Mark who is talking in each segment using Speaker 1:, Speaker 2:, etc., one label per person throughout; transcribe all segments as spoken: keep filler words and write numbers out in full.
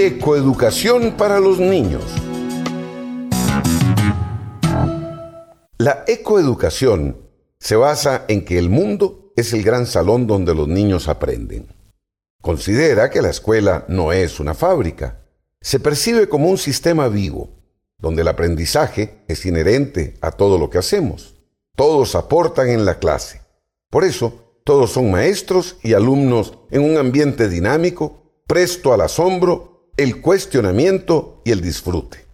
Speaker 1: Ecoeducación para los niños. La ecoeducación se basa en que el mundo es el gran salón donde los niños aprenden. Considera que la escuela no es una fábrica. Se percibe como un sistema vivo, donde el aprendizaje es inherente a todo lo que hacemos. Todos aportan en la clase. Por eso, todos son maestros y alumnos en un ambiente dinámico, presto al asombro, el cuestionamiento y el disfrute.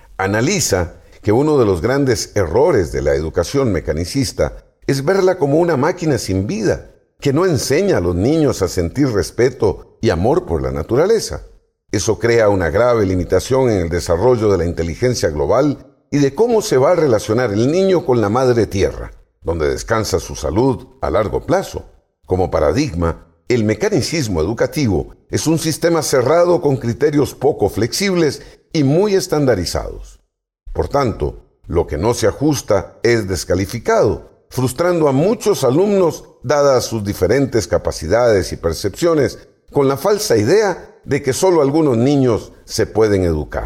Speaker 1: Analiza que uno de los grandes errores de la educación mecanicista es verla como una máquina sin vida, que no enseña a los niños a sentir respeto y amor por la naturaleza. Eso crea una grave limitación en el desarrollo de la inteligencia global y de cómo se va a relacionar el niño con la madre tierra, donde descansa su salud a largo plazo. Como paradigma, el mecanicismo educativo es un sistema cerrado con criterios poco flexibles y muy estandarizados. Por tanto, lo que no se ajusta es descalificado, frustrando a muchos alumnos dadas sus diferentes capacidades y percepciones, con la falsa idea de que solo algunos niños se pueden educar.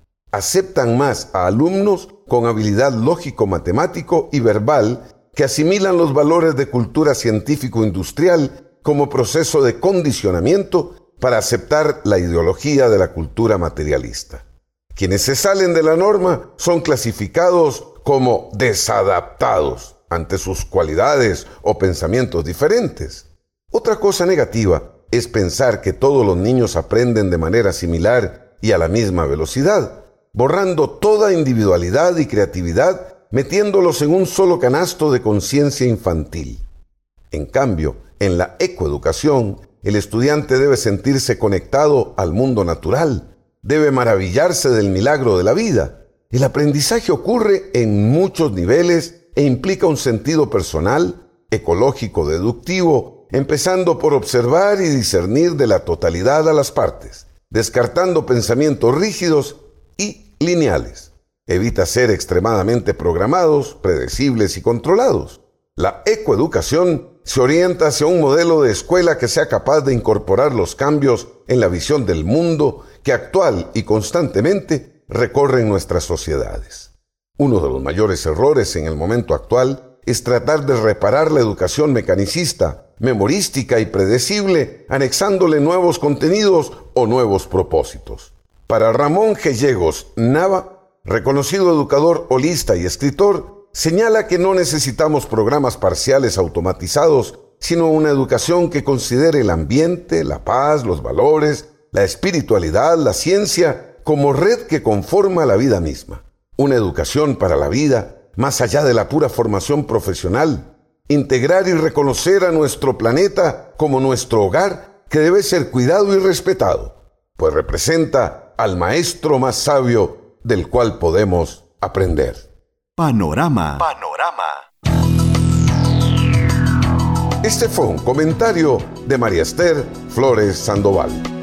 Speaker 1: Aceptan más a alumnos con habilidad lógico-matemático y verbal que asimilan los valores de cultura científico-industrial como proceso de condicionamiento para aceptar la ideología de la cultura materialista. Quienes se salen de la norma son clasificados como desadaptados ante sus cualidades o pensamientos diferentes. Otra cosa negativa es pensar que todos los niños aprenden de manera similar y a la misma velocidad, borrando toda individualidad y creatividad, metiéndolos en un solo canasto de conciencia infantil. En cambio, en la ecoeducación, el estudiante debe sentirse conectado al mundo natural, debe maravillarse del milagro de la vida. El aprendizaje ocurre en muchos niveles e implica un sentido personal, ecológico, deductivo, empezando por observar y discernir de la totalidad a las partes, descartando pensamientos rígidos y lineales. Evita ser extremadamente programados, predecibles y controlados. La ecoeducación se orienta hacia un modelo de escuela que sea capaz de incorporar los cambios en la visión del mundo que actual y constantemente recorren nuestras sociedades. Uno de los mayores errores en el momento actual es tratar de reparar la educación mecanicista, memorística y predecible, anexándole nuevos contenidos o nuevos propósitos. Para Ramón Gallegos Nava, reconocido educador holista y escritor, señala que no necesitamos programas parciales automatizados, sino una educación que considere el ambiente, la paz, los valores, la espiritualidad, la ciencia, como red que conforma la vida misma. Una educación para la vida, más allá de la pura formación profesional. Integrar y reconocer a nuestro planeta como nuestro hogar, que debe ser cuidado y respetado, pues representa al maestro más sabio del cual podemos aprender.
Speaker 2: Panorama. Panorama.
Speaker 1: Este fue un comentario de María Esther Flores Sandoval.